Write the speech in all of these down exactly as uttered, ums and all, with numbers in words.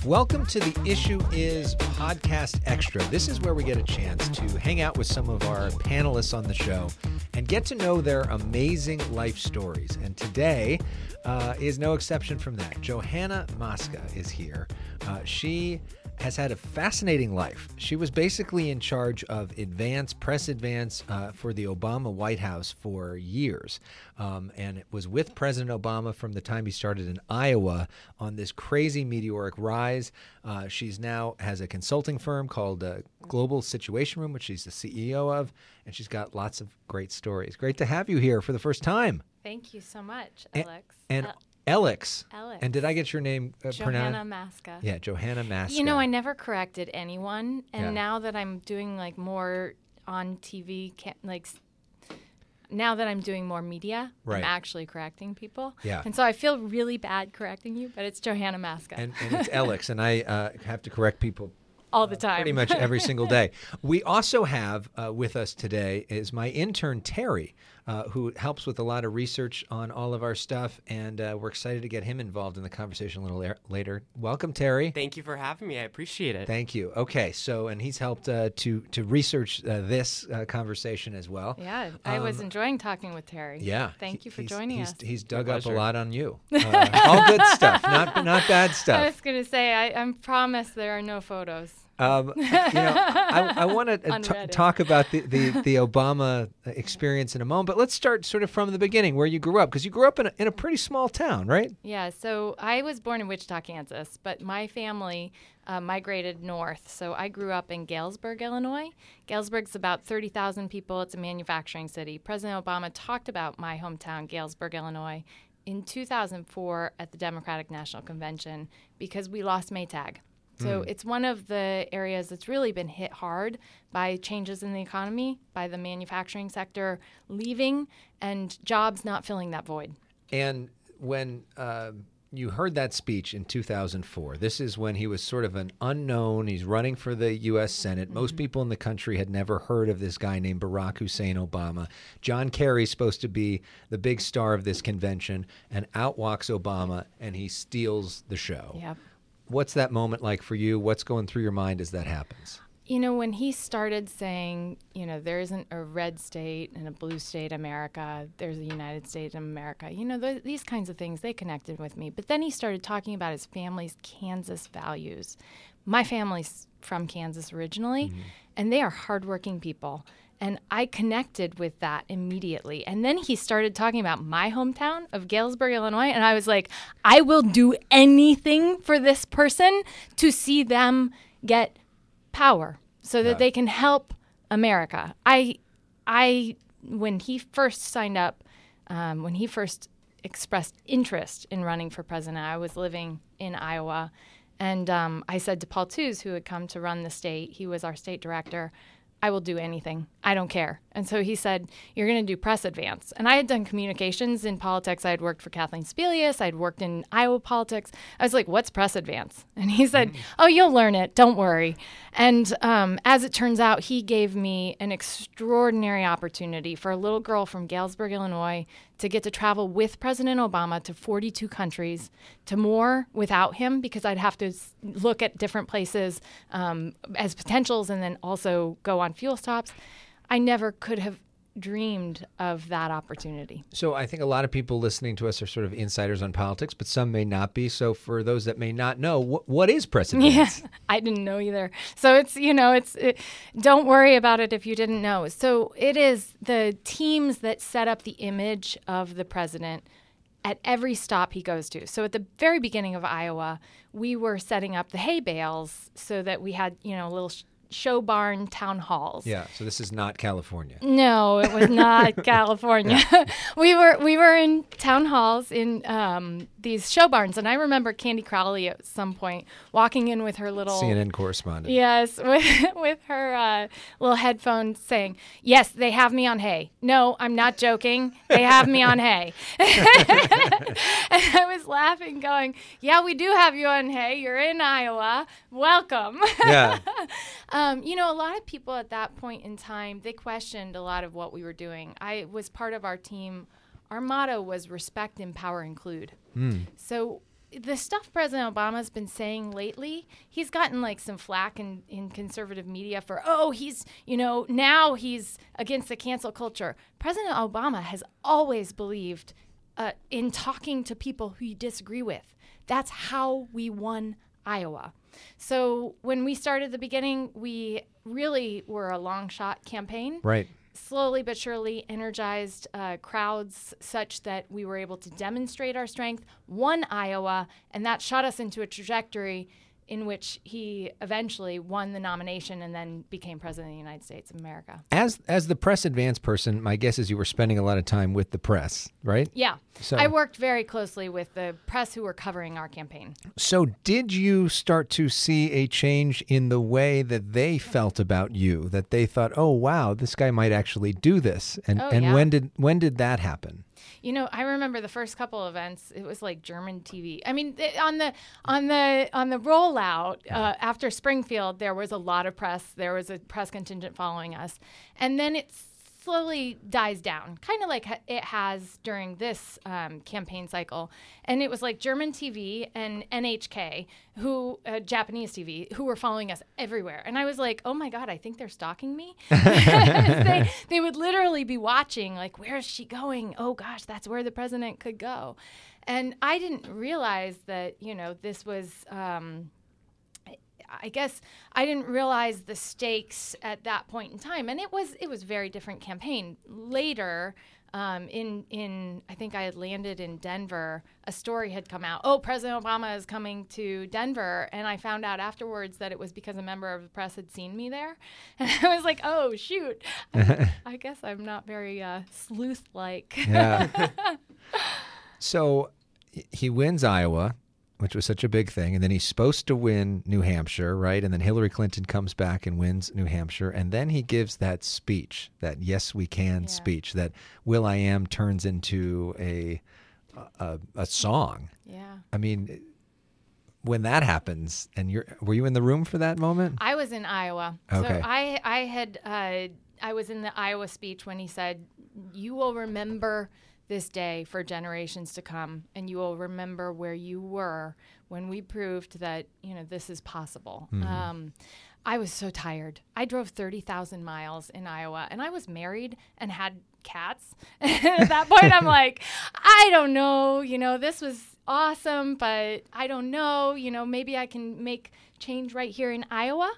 Welcome to the Issue Is Podcast Extra. This is where we get a chance to hang out with some of our panelists on the show and get to know their amazing life stories. And today uh, is no exception from that. Johanna Maska is here. Uh, she has had a fascinating life. She was basically in charge of advance, press advance uh, for the Obama White House for years. Um, and it was with President Obama from the time he started in Iowa on this crazy meteoric rise. Uh, she's now has a consulting firm called uh, Global Situation Room, which she's the C E O of, and she's got lots of great stories. Great to have you here for the first time. Thank you so much, Alex. And, and El- Alex. Alex. And did I get your name uh, Johanna pronounced? Maska. Yeah, Johanna Maska. You know, I never corrected anyone, and Yeah. now that I'm doing like more on T V, ca- like s- now that I'm doing more media, Right. I'm actually correcting people. Yeah. And so I feel really bad correcting you, but it's Johanna Maska And, and it's Alex, and I uh, have to correct people all the time. pretty much every single day. We also have uh, with us today is my intern, Terry, uh, who helps with a lot of research on all of our stuff, and uh, we're excited to get him involved in the conversation a little la- later. Welcome, Terry. Thank you for having me. I appreciate it. Thank you. Okay, so, and he's helped uh, to, to research uh, this uh, conversation as well. Yeah, I was Um, enjoying talking with Terry. Yeah. Thank you for He's- joining he's, us. He's dug up a pleasure. lot on you. Uh, all good stuff, not, not bad I stuff. was going to say, I, I promise there are no photos. Um, you know, I, I want to uh, t- Unread. talk about the, the, the Obama experience in a moment, but let's start sort of from the beginning, where you grew up, because you grew up in a, in a pretty small town, right? Yeah, so I was born in Wichita, Kansas, but my family uh, migrated north. So I grew up in Galesburg, Illinois. Galesburg's about thirty thousand people. It's a manufacturing city. President Obama talked about my hometown, Galesburg, Illinois, in two thousand four at the Democratic National Convention because we lost Maytag. So it's one of the areas that's really been hit hard by changes in the economy, by the manufacturing sector leaving, and jobs not filling that void. And when uh, you heard that speech in two thousand four, this is when he was sort of an unknown. He's running for the U S Senate. Most people in the country had never heard of this guy named Barack Hussein Obama. John Kerry's supposed to be the big star of this convention, and out walks Obama, and he steals the show. Yep. What's that moment like for you? What's going through your mind as that happens? You know, when he started saying, you know, there isn't a red state and a blue state America, there's a United States of America, you know, th- these kinds of things, they connected with me. But then he started talking about his family's Kansas values. My family's from Kansas originally, mm-hmm. and they are hardworking people. And I connected with that immediately. And then he started talking about my hometown of Galesburg, Illinois. And I was like, I will do anything for this person to see them get power so that Yeah. they can help America. I, I, when he first signed up, um, when he first expressed interest in running for president, I was living in Iowa. And um, I said to Paul Tooze, who had come to run the state, he was our state director, I will do anything. I don't care. And so he said, you're going to do press advance. And I had done communications in politics. I had worked for Kathleen Spelius. I'd worked in Iowa politics. I was like, what's press advance? And he said, mm-hmm. oh, you'll learn it. Don't worry. And um, as it turns out, he gave me an extraordinary opportunity for a little girl from Galesburg, Illinois, to get to travel with President Obama to forty-two countries, to more without him, because I'd have to s- look at different places um, as potentials and then also go on fuel stops. I never could have dreamed of that opportunity. So I think a lot of people listening to us are sort of insiders on politics, but some may not be. So for those that may not know, wh- what is press advance? Yeah, I didn't know either. So it's, you know, it's, it, don't worry about it if you didn't know. So it is the teams that set up the image of the president at every stop he goes to. So at the very beginning of Iowa, we were setting up the hay bales so that we had, you know, little sh- show barn town halls. Yeah, so this is not California. No, it was not California. we were we were in town halls in um, these show barns, and I remember Candy Crowley at some point walking in with her little C N N correspondent. Yes, with with her uh, little headphones, saying, "Yes, they have me on hay. No, I'm not joking. They have me on hay." And I was laughing, going, "Yeah, we do have you on hay. You're in Iowa. Welcome." Yeah. Um, you know, a lot of people at that point in time, they questioned a lot of what we were doing. I was part of our team. Our motto was respect, empower, include. Mm. So the stuff President Obama's been saying lately, he's gotten like some flack in, in conservative media for, oh, he's, you know, now he's against the cancel culture. President Obama has always believed uh, in talking to people who you disagree with. That's how we won Iowa. So when we started the beginning, we really were a long shot campaign. Right. Slowly but surely energized uh, crowds such that we were able to demonstrate our strength, won Iowa, and that shot us into a trajectory in which he eventually won the nomination and then became president of the United States of America. As as the press advance person, my guess is you were spending a lot of time with the press, right? Yeah. So, I worked very closely with the press who were covering our campaign. So did you start to see a change in the way that they felt about you, that they thought, oh, wow, this guy might actually do this? And Oh, and yeah. when did when did that happen? You know, I remember the first couple of events. It was like German T V. I mean, th- on the on the on the rollout uh, after Springfield, there was a lot of press. There was a press contingent following us, and then it slowly dies down, kind of like ha- it has during this um, campaign cycle. And it was like German T V and N H K, who uh, Japanese T V, who were following us everywhere. And I was like, oh my God, I think they're stalking me. they, they would literally be watching, like, where is she going? Oh gosh, that's where the president could go. And I didn't realize that, you know, this was, um, I guess I didn't realize the stakes at that point in time. And it was it was a very different campaign. Later, um, in, in I think I had landed in Denver, a story had come out, oh, President Obama is coming to Denver. And I found out afterwards that it was because a member of the press had seen me there. And I was like, oh, shoot. I, I guess I'm not very uh, sleuth-like. Yeah. So he wins Iowa, which was such a big thing. And then he's supposed to win New Hampshire, right? And then Hillary Clinton comes back and wins New Hampshire. And then he gives that speech, that Yes, We Can Yeah. speech, that Will I Am turns into a, a a song. Yeah. I mean, when that happens, and you're, were you in the room for that moment? I was in Iowa. Okay. So I, I had, uh, I was in the Iowa speech when he said, you will remember this day for generations to come, and you will remember where you were when we proved that, you know, this is possible. Mm-hmm. Um, I was so tired. I drove thirty thousand miles in Iowa, and I was married and had cats. At that point, I'm like, I don't know, you know, this was awesome, but I don't know, you know, maybe I can make change right here in Iowa.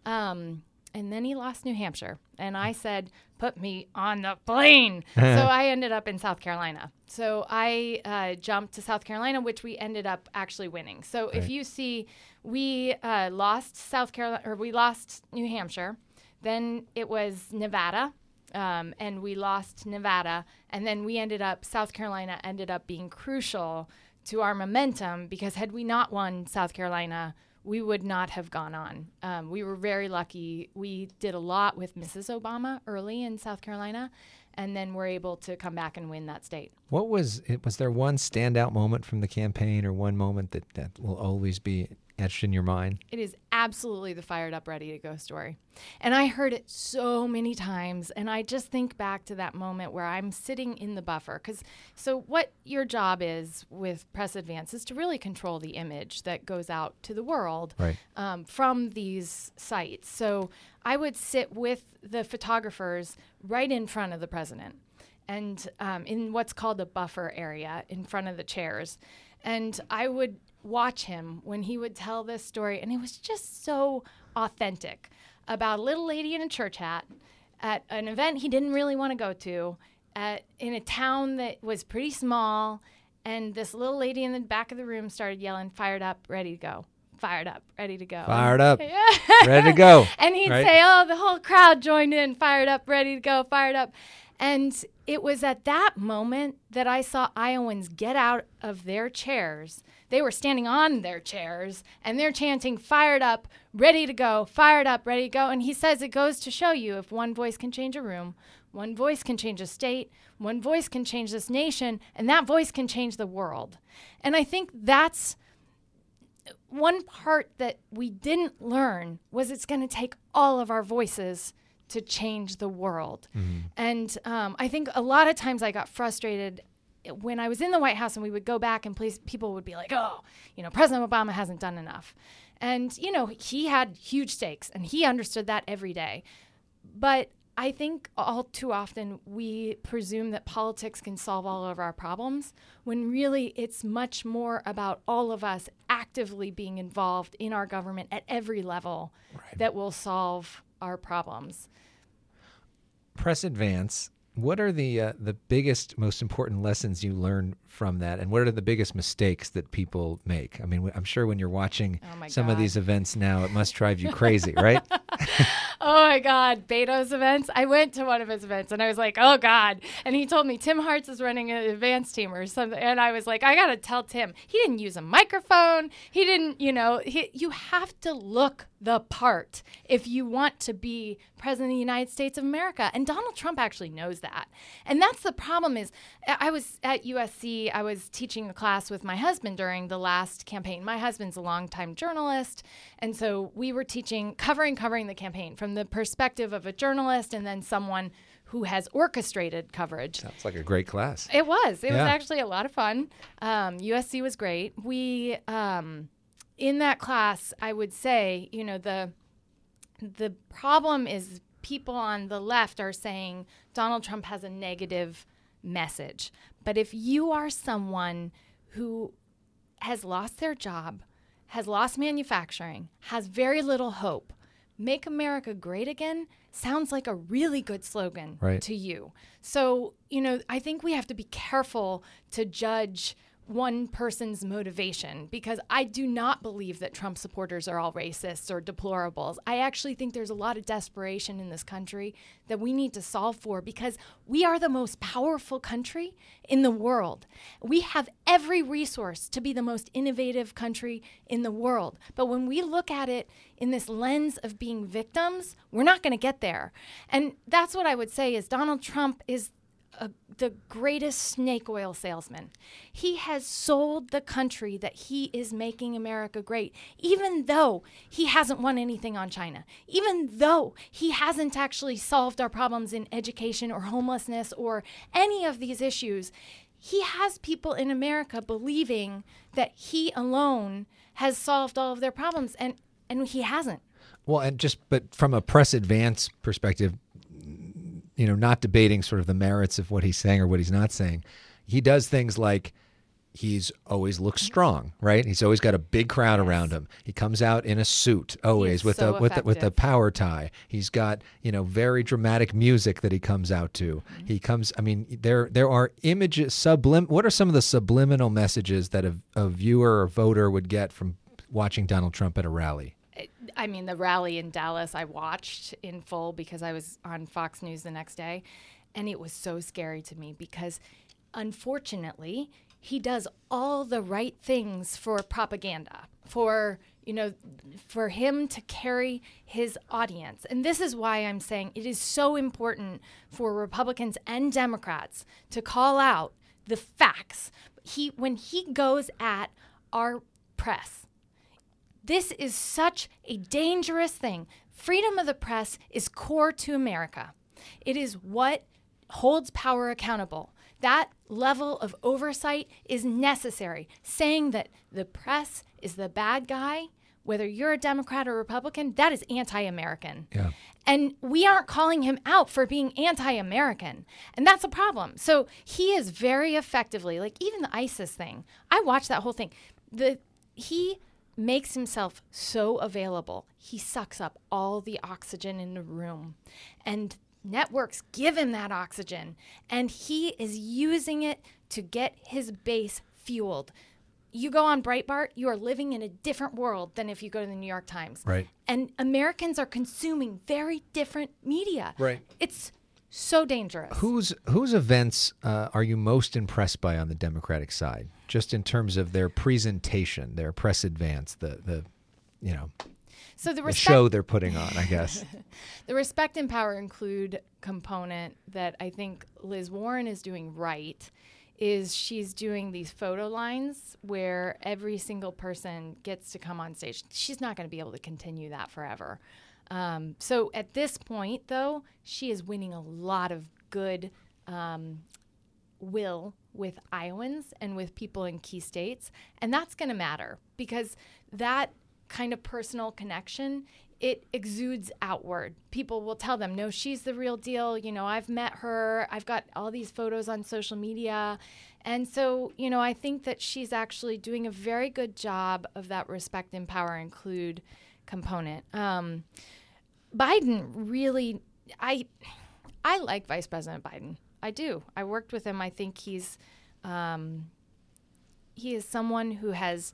Um, and then he lost New Hampshire. And I said, put me on the plane. So I ended up in South Carolina. So I uh, jumped to South Carolina, which we ended up actually winning. So Right. if you see, we uh, lost South Carolina, or we lost New Hampshire. Then it was Nevada. Um, and we lost Nevada. And then we ended up, South Carolina ended up being crucial to our momentum, because had we not won South Carolina, we would not have gone on. Um, we were very lucky. We did a lot with Missus Obama early in South Carolina, and then were able to come back and win that state. What was it? Was there one standout moment from the campaign, or one moment that, that will always be etched in your mind? It is absolutely the fired up, ready to go story. And I heard it so many times. And I just think back to that moment where I'm sitting in the buffer. Because so what your job is with Press Advance is to really control the image that goes out to the world Right. um, from these sites. So I would sit with the photographers right in front of the president, and um, in what's called the buffer area in front of the chairs. And I would watch him when he would tell this story, and it was just so authentic, about a little lady in a church hat at an event he didn't really want to go to, at, in a town that was pretty small, and this little lady in the back of the room started yelling, fired up, ready to go. Fired up, ready to go. Fired up, Yeah. ready to go. And he'd Right. say, oh, the whole crowd joined in, fired up, ready to go, fired up. And it was at that moment that I saw Iowans get out of their chairs. They were standing on their chairs, and they're chanting, fired up, ready to go, fired up, ready to go. And he says it goes to show you, if one voice can change a room, one voice can change a state, one voice can change this nation, and that voice can change the world. And I think that's one part that we didn't learn, was it's going to take all of our voices to change the world. Mm-hmm. And um, I think a lot of times I got frustrated when I was in the White House and we would go back and place, people would be like, oh, you know, President Obama hasn't done enough. And, you know, he had huge stakes and he understood that every day. But I think all too often we presume that politics can solve all of our problems when really it's much more about all of us actively being involved in our government at every level right. that will solve our problems. Press Advance, what are the uh, the biggest, most important lessons you learn from that? And what are the biggest mistakes that people make? I mean, I'm sure when you're watching oh some God. of these events now, it must drive you crazy, right? Oh my God, Beto's events. I went to one of his events and I was like, oh God. And he told me Tim Hartz is running an advance team or something. And I was like, I got to tell Tim, he didn't use a microphone. He didn't, you know, he, you have to look the part if you want to be president of the United States of America. And Donald Trump actually knows that. And that's the problem is I was at U S C, I was teaching a class with my husband during the last campaign. My husband's a longtime journalist. And so we were teaching, covering, covering the campaign from the perspective of a journalist and then someone who has orchestrated coverage. Sounds like a great class. It was. It yeah. was actually a lot of fun. Um, U S C was great. We, um, in that class, I would say, you know, the the problem is people on the left are saying Donald Trump has a negative message. But if you are someone who has lost their job, has lost manufacturing, has very little hope, Make America Great Again sounds like a really good slogan right. to you. So, you know, I think we have to be careful to judge one person's motivation because I do not believe that Trump supporters are all racists or deplorables. I actually think there's a lot of desperation in this country that we need to solve for because we are the most powerful country in the world. We have every resource to be the most innovative country in the world. But when we look at it in this lens of being victims, we're not going to get there. And that's what I would say is Donald Trump is A, the greatest snake oil salesman. He has sold the country that he is making America great, even though he hasn't won anything on China, even though he hasn't actually solved our problems in education or homelessness or any of these issues. He has people in America believing that he alone has solved all of their problems, and, and he hasn't. Well, and just, but from a Press Advance perspective, you know, not debating sort of the merits of what he's saying or what he's not saying. He does things like he's always looks strong, right? He's always got a big crowd yes. around him. He comes out in a suit always with so a with a, with a power tie. He's got, you know, very dramatic music that he comes out to. Mm-hmm. He comes, I mean, there there are images, sublim. What are some of the subliminal messages that a, a viewer or voter would get from watching Donald Trump at a rally? I mean, the rally in Dallas I watched in full because I was on Fox News the next day, and it was so scary to me because, unfortunately, he does all the right things for propaganda, for, you know, for him to carry his audience. And this is why I'm saying it is so important for Republicans and Democrats to call out the facts. He, when he goes at our press, this is such a dangerous thing. Freedom of the press is core to America. It is what holds power accountable. That level of oversight is necessary. Saying that the press is the bad guy, whether you're a Democrat or Republican, that is anti-American. Yeah. And we aren't calling him out for being anti-American. And that's a problem. So he is very effectively, like even the ISIS thing, I watched that whole thing. The he makes himself so available. He sucks up all the oxygen in the room. And networks give him that oxygen. And he is using it to get his base fueled. You go on Breitbart, you are living in a different world than if you go to the New York Times. Right. And Americans are consuming very different media. Right. It's so dangerous. Whose whose events uh, are you most impressed by on the Democratic side, just in terms of their presentation, their press advance, the the you know, so the, the respect- show they're putting on, I guess. The Respect and Power Include component that I think Liz Warren is doing right is she's doing these photo lines where every single person gets to come on stage. She's not going to be able to continue that forever. Um, so at this point, though, she is winning a lot of good um, will with Iowans and with people in key states. And that's going to matter because that kind of personal connection, it exudes outward. People will tell them, no, she's the real deal. You know, I've met her. I've got all these photos on social media. And so, you know, I think that she's actually doing a very good job of that respect, empower, include component. Um, Biden really, I, I like Vice President Biden. I do. I worked with him. I think he's, um, he is someone who has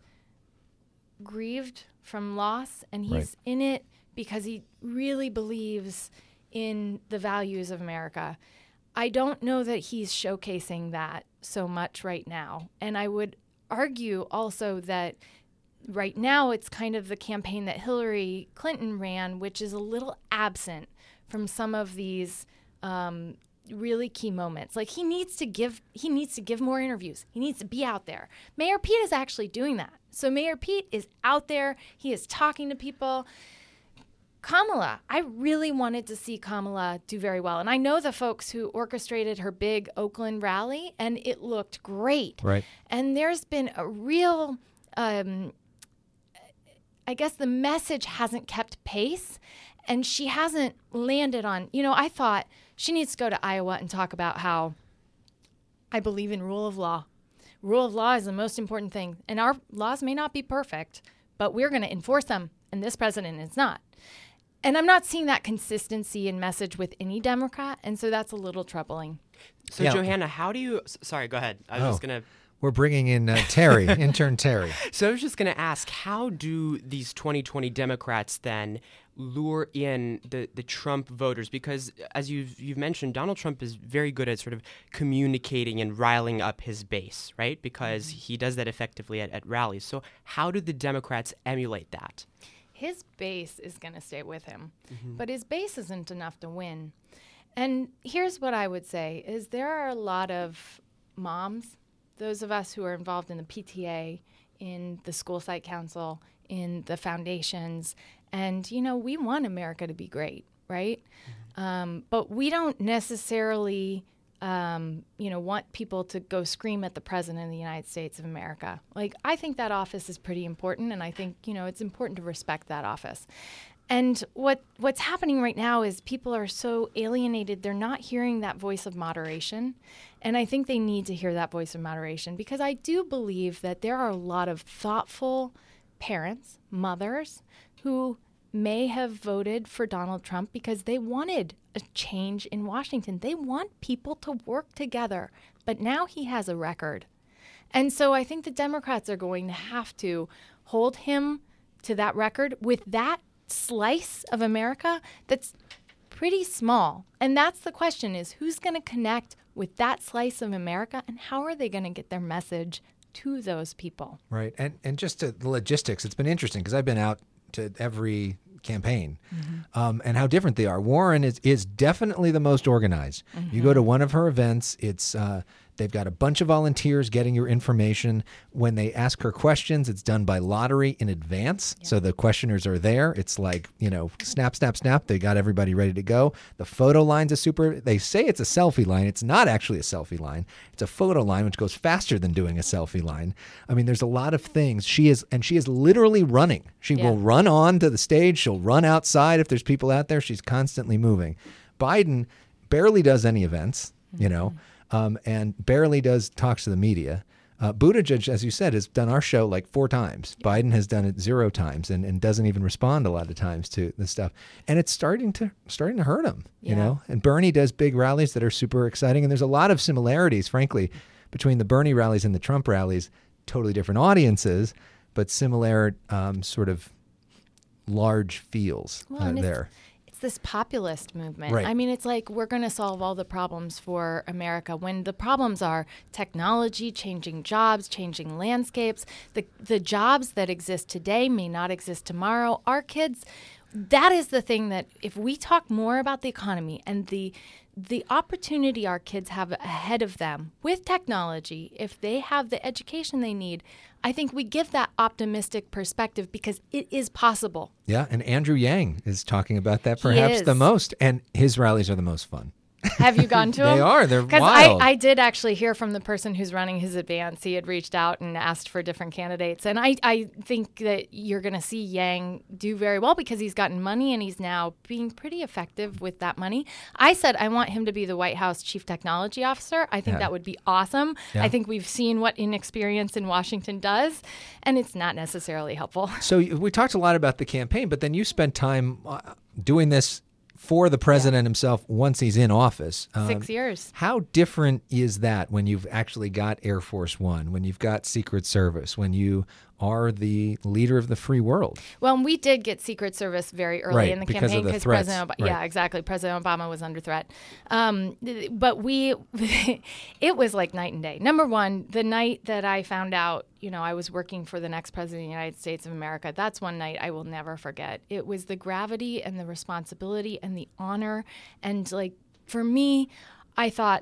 grieved from loss, and he's right. in it because he really believes in the values of America. I don't know that he's showcasing that so much right now. And I would argue also that right now it's kind of the campaign that Hillary Clinton ran, which is a little absent from some of these um, really key moments. Like he needs to give, he needs to give more interviews. He needs to be out there. Mayor Pete is actually doing that. So Mayor Pete is out there. He is talking to people. Kamala, I really wanted to see Kamala do very well. And I know the folks who orchestrated her big Oakland rally, and it looked great. Right. And there's been a real, um, I guess the message hasn't kept pace, and she hasn't landed on, you know, I thought she needs to go to Iowa and talk about how I believe in rule of law. Rule of law is the most important thing. And our laws may not be perfect, but we're going to enforce them. And this president is not. And I'm not seeing that consistency in message with any Democrat. And so that's a little troubling. So, yeah. Johanna, how do you... Sorry, go ahead. I was oh, just going to... We're bringing in uh, Terry, intern Terry. So I was just going to ask, how do these twenty twenty Democrats then lure in the, the Trump voters? Because as you've, you've mentioned, Donald Trump is very good at sort of communicating and riling up his base, right? Because mm-hmm. he does that effectively at, at rallies. So how do the Democrats emulate that? His base is going to stay with him, mm-hmm. but his base isn't enough to win. And here's what I would say is there are a lot of moms, those of us who are involved in the P T A, in the school site council, in the foundations, and, you know, we want America to be great, right? Mm-hmm. Um, but we don't necessarily, um, you know, want people to go scream at the president of the United States of America. Like, I think that office is pretty important, and I think, you know, it's important to respect that office. And what what's happening right now is people are so alienated, they're not hearing that voice of moderation. And I think they need to hear that voice of moderation because I do believe that there are a lot of thoughtful parents, mothers, who may have voted for Donald Trump because they wanted a change in Washington. They want people to work together. But now he has a record. And so I think the Democrats are going to have to hold him to that record with that slice of America that's pretty small. And that's the question is who's going to connect with that slice of America and how are they going to get their message to those people? Right. And and just to the logistics, it's been interesting because I've been out to every campaign mm-hmm. um, and how different they are. Warren is, is definitely the most organized. Mm-hmm. You go to one of her events, it's uh, they've got a bunch of volunteers getting your information. When they ask her questions, it's done by lottery in advance. Yeah. So the questioners are there. It's like, you know, snap, snap, snap. They got everybody ready to go. The photo line's a super, they say it's a selfie line. It's not actually a selfie line. It's a photo line, which goes faster than doing a selfie line. I mean, there's a lot of things. She is, and she is literally running. She yeah. will run on to the stage. She'll run outside if there's people out there. She's constantly moving. Biden barely does any events, mm-hmm. you know. Um, and barely does talks to the media. Uh, Buttigieg, as you said, has done our show like four times. Yeah. Biden has done it zero times and, and doesn't even respond a lot of times to this stuff. And it's starting to starting to hurt him, yeah. you know. And Bernie does big rallies that are super exciting. And there's a lot of similarities, frankly, between the Bernie rallies and the Trump rallies. Totally different audiences, but similar um, sort of large feels well, uh, there. It's this populist movement. Right. I mean, it's like we're going to solve all the problems for America when the problems are technology, changing jobs, changing landscapes. The the jobs that exist today may not exist tomorrow. Our kids, that is the thing that if we talk more about the economy and the the opportunity our kids have ahead of them with technology, if they have the education they need, I think we give that optimistic perspective because it is possible. Yeah, and Andrew Yang is talking about that perhaps the most, and his rallies are the most fun. Have you gone to them? They are. They're Because wild. I, I did actually hear from the person who's running his advance. He had reached out and asked for different candidates. And I, I think that you're going to see Yang do very well because he's gotten money and he's now being pretty effective with that money. I said I want him to be the White House Chief Technology Officer. I think Yeah. that would be awesome. Yeah. I think we've seen what inexperience in Washington does, and it's not necessarily helpful. So y- we talked a lot about the campaign, but then you spent time uh, doing this for the president himself once he's in office. Um, Six years. How different is that when you've actually got Air Force One, when you've got Secret Service, when you are the leader of the free world? Well, we did get Secret Service very early Right, in the because of campaign the because threats, President Obama, right. yeah, exactly. President Obama was under threat. Um, th- but we, it was like night and day. Number one, the night that I found out, you know, I was working for the next president of the United States of America, that's one night I will never forget. It was the gravity and the responsibility and the honor. And like, for me, I thought,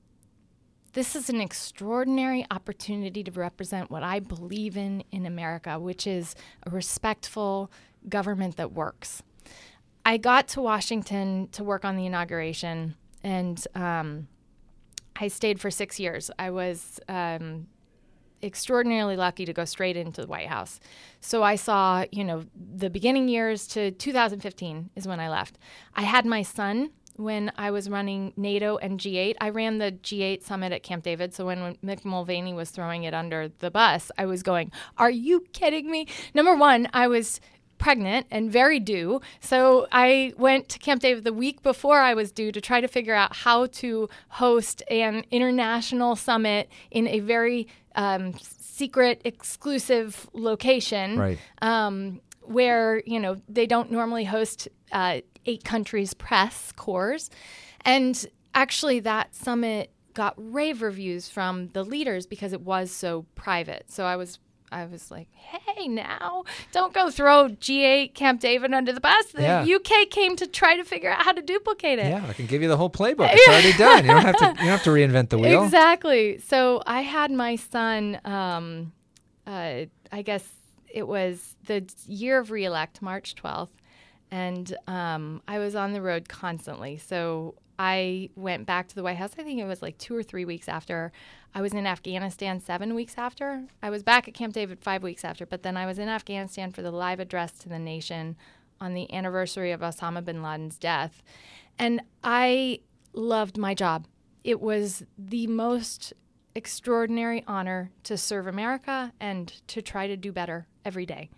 this is an extraordinary opportunity to represent what I believe in in America, which is a respectful government that works. I got to Washington to work on the inauguration, and um, I stayed for six years. I was um, extraordinarily lucky to go straight into the White House. So I saw, you know, the beginning years to two thousand fifteen is when I left. I had my son when I was running NATO and G eight. I ran the G eight summit at Camp David. So when, when Mick Mulvaney was throwing it under the bus, I was going, are you kidding me? Number one, I was pregnant and very due. So I went to Camp David the week before I was due to try to figure out how to host an international summit in a very um, secret, exclusive location. Right. Um, where, you know, they don't normally host uh, eight countries' press corps. And actually that summit got rave reviews from the leaders because it was so private. So I was I was like, hey, now, don't go throw G eight Camp David under the bus. The Yeah. U K came to try to figure out how to duplicate it. Yeah, I can give you the whole playbook. It's already done. You don't have to. You don't have to reinvent the wheel. Exactly. So I had my son, um, uh, I guess it was the year of reelect, March twelfth, and um, I was on the road constantly. So I went back to the White House. I think it was like two or three weeks after. I was in Afghanistan seven weeks after. I was back at Camp David five weeks after, but then I was in Afghanistan for the live address to the nation on the anniversary of Osama bin Laden's death. And I loved my job. It was the most extraordinary honor to serve America and to try to do better every day.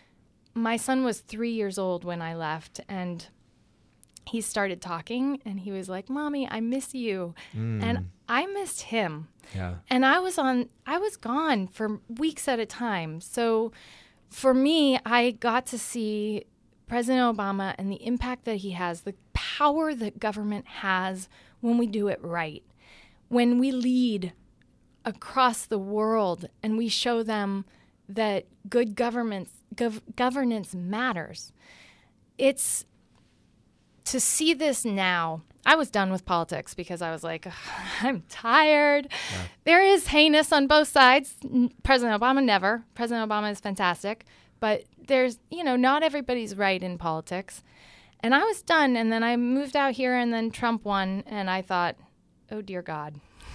My son was three years old when I left, and he started talking, and he was like, Mommy, I miss you. Mm. And I missed him. Yeah. And I was on, I was gone for weeks at a time. So for me, I got to see President Obama and the impact that he has, the power that government has when we do it right, when we lead across the world and we show them that good governments, gov- governance matters. It's to see this now. I was done with politics because I was like, I'm tired. Yeah. There is heinous on both sides. President Obama never. President Obama is fantastic. But there's, you know, not everybody's right in politics. And I was done. And then I moved out here, and then Trump won. And I thought, oh, dear God.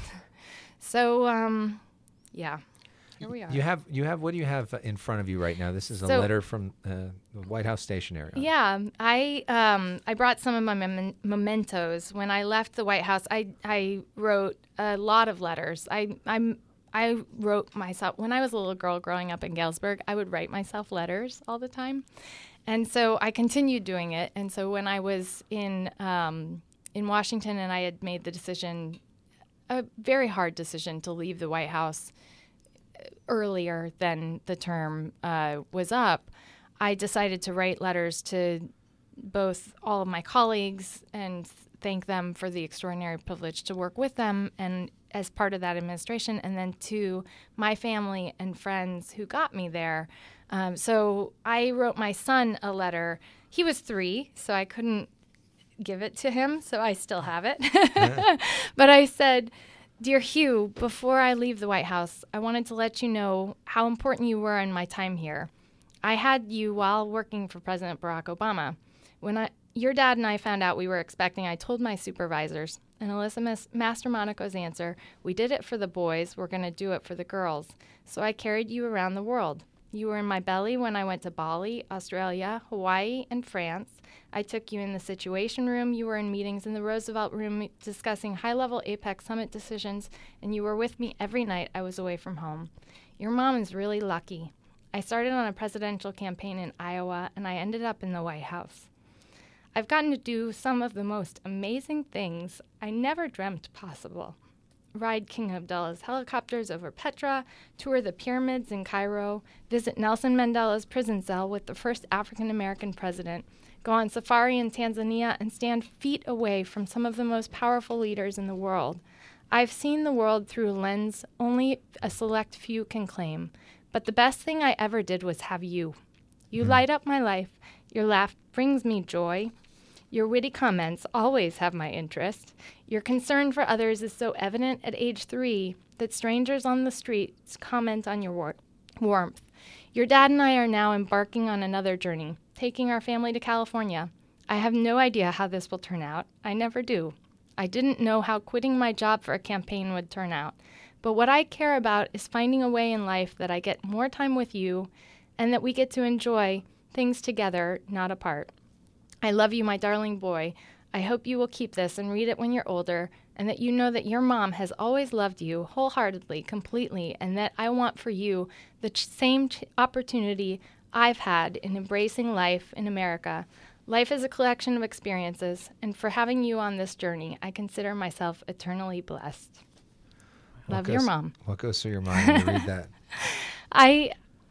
So, um, yeah, here we are. You have you have what do you have in front of you right now? This is a So- letter from uh, the White House stationery. Yeah, I um, I brought some of my mem- mementos. When I left the White House, I I wrote a lot of letters. I I'm I wrote myself when I was a little girl growing up in Galesburg. I would write myself letters all the time, and so I continued doing it. And so when I was in um, in Washington, and I had made the decision, a very hard decision, to leave the White House earlier than the term uh, was up, I decided to write letters to both all of my colleagues and thank them for the extraordinary privilege to work with them and as part of that administration, and then to my family and friends who got me there. Um, so I wrote my son a letter. He was three, so I couldn't give it to him, so I still have it. Yeah. But I said, Dear Hugh, before I leave the White House, I wanted to let you know how important you were in my time here. I had you while working for President Barack Obama. When I your dad and I found out we were expecting, I told my supervisors, and Alyssa Mas- Mastromonaco's answer, we did it for the boys, we're going to do it for the girls. So I carried you around the world. You were in my belly when I went to Bali, Australia, Hawaii, and France. I took you in the Situation Room. You were in meetings in the Roosevelt Room discussing high-level APEC summit decisions, and you were with me every night I was away from home. Your mom is really lucky. I started on a presidential campaign in Iowa, and I ended up in the White House. I've gotten to do some of the most amazing things I never dreamt possible. Ride King Abdullah's helicopters over Petra, tour the pyramids in Cairo, visit Nelson Mandela's prison cell with the first African-American president, go on safari in Tanzania, and stand feet away from some of the most powerful leaders in the world. I've seen the world through a lens only a select few can claim, but the best thing I ever did was have you. You mm. light up my life. Your laugh brings me joy. Your witty comments always have my interest. Your concern for others is so evident at age three that strangers on the streets comment on your war- warmth. Your dad and I are now embarking on another journey, taking our family to California. I have no idea how this will turn out. I never do. I didn't know how quitting my job for a campaign would turn out. But what I care about is finding a way in life that I get more time with you and that we get to enjoy things together, not apart. I love you, my darling boy. I hope you will keep this and read it when you're older, and that you know that your mom has always loved you wholeheartedly, completely, and that I want for you the ch- same ch- opportunity I've had in embracing life in America. Life is a collection of experiences, and for having you on this journey, I consider myself eternally blessed. What Love goes, your mom. What goes through your mind when you read that? I,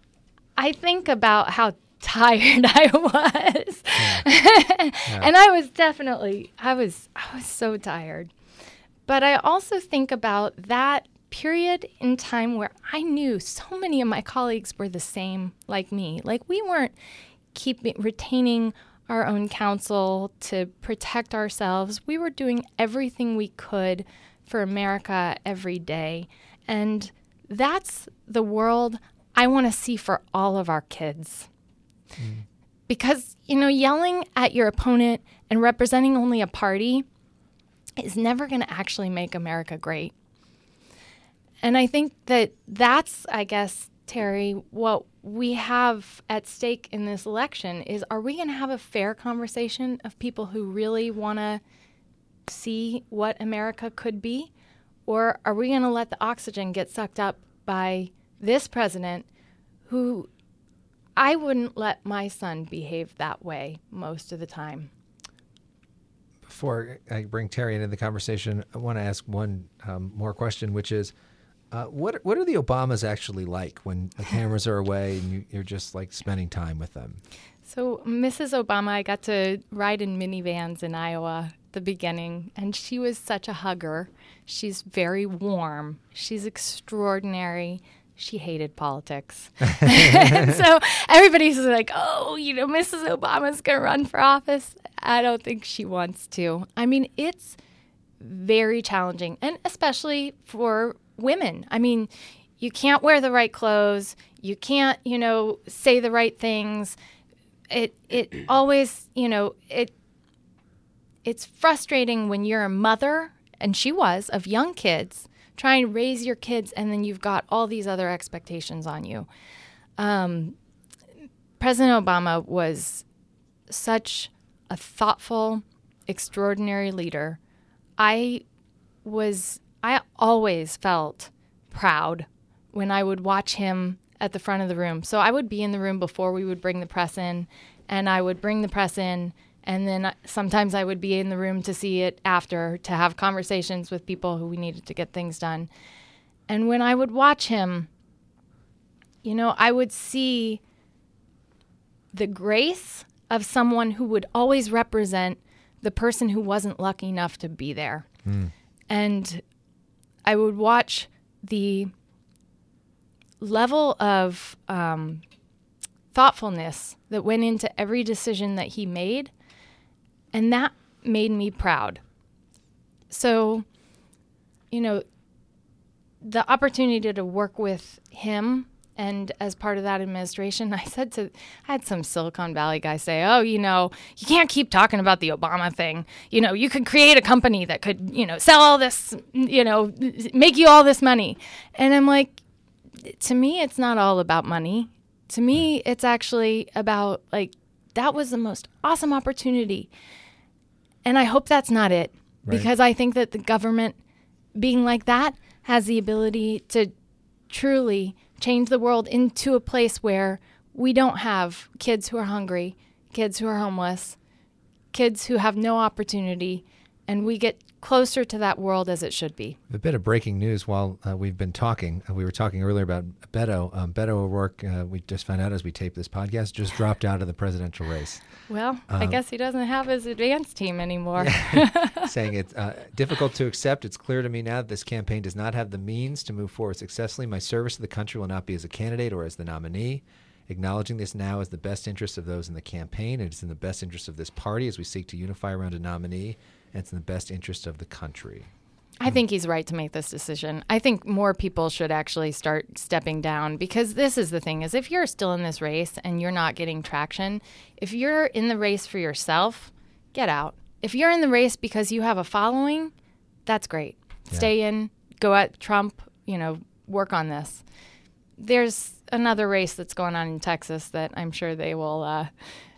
I think about how tired I was. Yeah. Yeah. And I was definitely, I was, I was so tired. But I also think about that period in time where I knew so many of my colleagues were the same like me. Like we weren't keeping, retaining our own counsel to protect ourselves. We were doing everything we could for America every day. And that's the world I want to see for all of our kids. Mm. Because, you know, yelling at your opponent and representing only a party is never going to actually make America great. And I think that that's, I guess, Terry, what we have at stake in this election is, are we going to have a fair conversation of people who really want to see what America could be? Or are we going to let the oxygen get sucked up by this president who I wouldn't let my son behave that way most of the time? Before I bring Terry into the conversation, I want to ask one um, more question, which is, uh, what what are the Obamas actually like when the cameras are away and you, you're just like spending time with them? So Missus Obama, I got to ride in minivans in Iowa at the beginning, and she was such a hugger. She's very warm. She's extraordinary. She hated politics. So everybody's like, oh, you know, Missus Obama's going to run for office. I don't think she wants to. I mean, it's very challenging, and especially for women. I mean, you can't wear the right clothes. You can't, you know, say the right things. It it always, you know, it it's frustrating when you're a mother, and she was, of young kids, trying to raise your kids, and then you've got all these other expectations on you. Um, President Obama was such a thoughtful, extraordinary leader. I was, I always felt proud when I would watch him at the front of the room. So I would be in the room before we would bring the press in, and I would bring the press in, and then sometimes I would be in the room to see it after, to have conversations with people who we needed to get things done. And when I would watch him, you know, I would see the grace of someone who would always represent the person who wasn't lucky enough to be there. Mm. And I would watch the level of um, thoughtfulness that went into every decision that he made, and that made me proud. So, you know, the opportunity to work with him And as part of that administration, I said to, I had some Silicon Valley guy say, oh, you know, you can't keep talking about the Obama thing. You know, you could create a company that could, you know, sell all this, you know, make you all this money. And I'm like, to me, it's not all about money. To me, it's actually about, like, that was the most awesome opportunity. And I hope that's not it. Right. Because I think that the government being like that has the ability to truly change the world into a place where we don't have kids who are hungry, kids who are homeless, kids who have no opportunity, and we get closer to that world as it should be. A bit of breaking news while uh, we've been talking. Uh, we were talking earlier about Beto. Um, Beto O'Rourke, uh, we just found out as we taped this podcast, just dropped out of the presidential race. Well, um, I guess he doesn't have his advance team anymore. Yeah. Saying it's uh, difficult to accept. It's clear to me now that this campaign does not have the means to move forward successfully. My service to the country will not be as a candidate or as the nominee. Acknowledging this now is the best interest of those in the campaign. It is in the best interest of this party as we seek to unify around a nominee, and it's in the best interest of the country. I think he's right to make this decision. I think more people should actually start stepping down, because this is the thing, is if you're still in this race and you're not getting traction, if you're in the race for yourself, get out. If you're in the race because you have a following, that's great. Yeah. Stay in, go at Trump, you know, work on this. There's another race that's going on in Texas that I'm sure they will uh,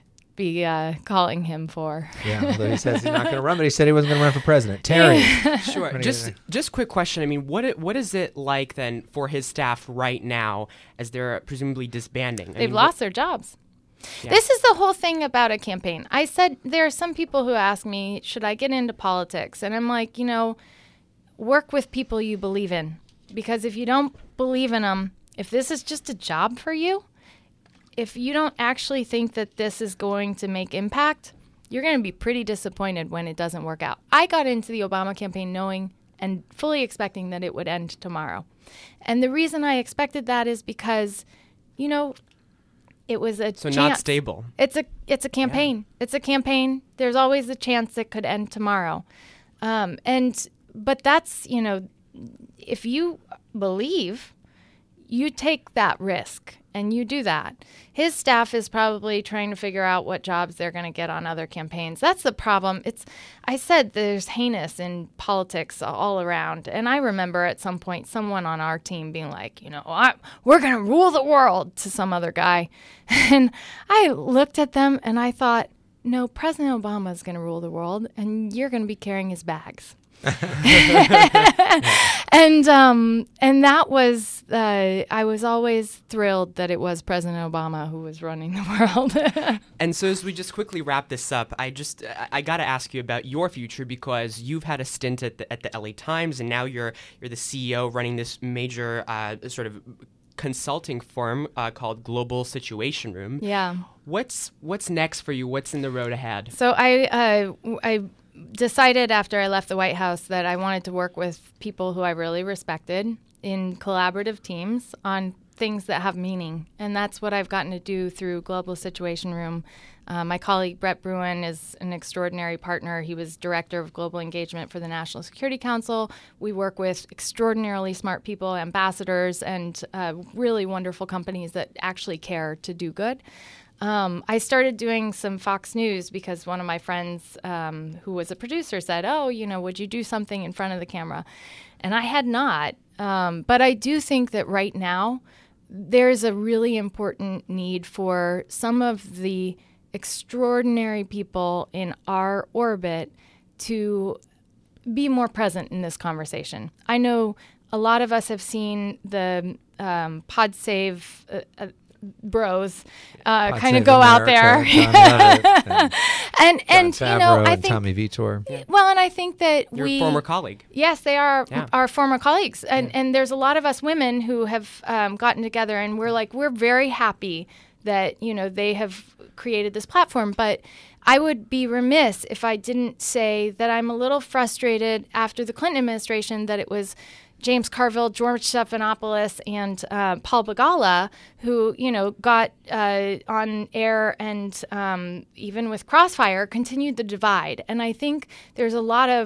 be uh, calling him for. Yeah, although he says he's not going to run, but he said he wasn't going to run for president. Terry. Sure. Just just quick question. I mean, what it, what is it like then for his staff right now as they're presumably disbanding? I They've mean, lost what, their jobs. Yeah. This is the whole thing about a campaign. I said there are some people who ask me, should I get into politics? And I'm like, you know, work with people you believe in. Because if you don't believe in them, if this is just a job for you, if you don't actually think that this is going to make impact, you're going to be pretty disappointed when it doesn't work out. I got into the Obama campaign knowing and fully expecting that it would end tomorrow. And the reason I expected that is because, you know, it was a so chance. Not stable. It's a it's a campaign. Yeah. It's a campaign. There's always a chance it could end tomorrow. Um, and but that's, you know, if you believe, you take that risk and you do that. His staff is probably trying to figure out what jobs they're going to get on other campaigns. That's the problem. It's, I said there's heinous in politics all around. And I remember at some point someone on our team being like, you know, I, we're going to rule the world to some other guy. And I looked at them and I thought, no, President Obama is going to rule the world and you're going to be carrying his bags. and um, and that was uh, I was always thrilled that it was President Obama who was running the world. And so as we just quickly wrap this up, I just I, I got to ask you about your future, because you've had a stint at the, at the L A Times, and now you're you're the C E O running this major uh, sort of consulting firm uh, called Global Situation Room. Yeah. What's what's next for you? What's in the road ahead? So I uh, I. decided after I left the White House that I wanted to work with people who I really respected in collaborative teams on things that have meaning. And that's what I've gotten to do through Global Situation Room. Uh, my colleague Brett Bruen is an extraordinary partner. He was director of global engagement for the National Security Council. We work with extraordinarily smart people, ambassadors, and uh, really wonderful companies that actually care to do good. Um, I started doing some Fox News because one of my friends um, who was a producer said, oh, you know, would you do something in front of the camera? And I had not. Um, but I do think that right now there's a really important need for some of the extraordinary people in our orbit to be more present in this conversation. I know a lot of us have seen the um, PodSave uh, uh, bros uh, kind of go out there. and and, and you know, I and think Tommy Vitor. Yeah. Well, and I think that Your we former colleague. Yes, they are yeah. our former colleagues. And yeah. and there's a lot of us women who have um, gotten together and we're like, we're very happy that, you know, they have created this platform. But I would be remiss if I didn't say that I'm a little frustrated after the Clinton administration that it was James Carville, George Stephanopoulos, and uh, Paul Begala, who, you know, got uh, on air and um, even with Crossfire, continued the divide. And I think there's a lot of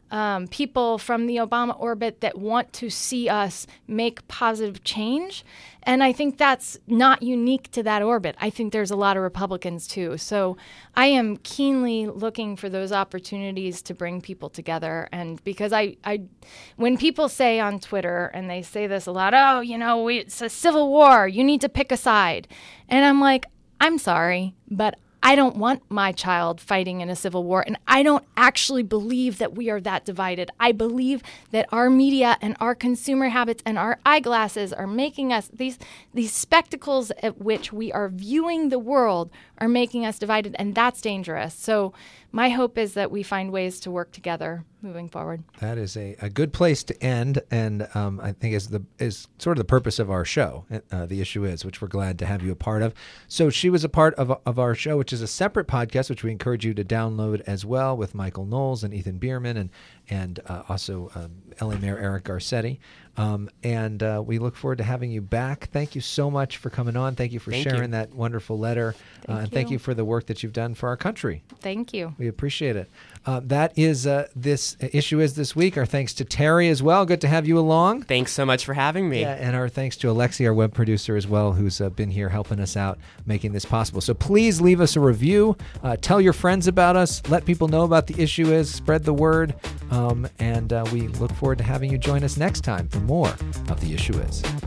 um, people from the Obama orbit that want to see us make positive change. And I think that's not unique to that orbit. I think there's a lot of Republicans too. So I am keenly looking for those opportunities to bring people together. And because I, I when people say on Twitter, and they say this a lot, oh, you know, we, it's a civil war, you need to pick a side. And I'm like, I'm sorry, but I don't want my child fighting in a civil war, and I don't actually believe that we are that divided. I believe that our media and our consumer habits and our eyeglasses are making us, these these spectacles at which we are viewing the world are making us divided, and that's dangerous. So my hope is that we find ways to work together moving forward. That is a, a good place to end, and um, I think is the is sort of the purpose of our show. Uh, the issue is, which we're glad to have you a part of. So she was a part of of our show, which is a separate podcast, which we encourage you to download as well, with Michael Knowles and Ethan Bierman, and and uh, also um, L A Mayor Eric Garcetti. Um, and uh, we look forward to having you back. Thank you so much for coming on. Thank you for Thank sharing you. that wonderful letter. Thank uh, and you. thank you for the work that you've done for our country. Thank you. We appreciate it. Uh, that is uh, this issue is this week. Our thanks to Terry as well. Good to have you along. Thanks so much for having me. Yeah, and our thanks to Alexi, our web producer as well, who's uh, been here helping us out, making this possible. So please leave us a review. Uh, tell your friends about us. Let people know about the issue is. Spread the word. Um, and uh, we look forward to having you join us next time for more of The Issue Is.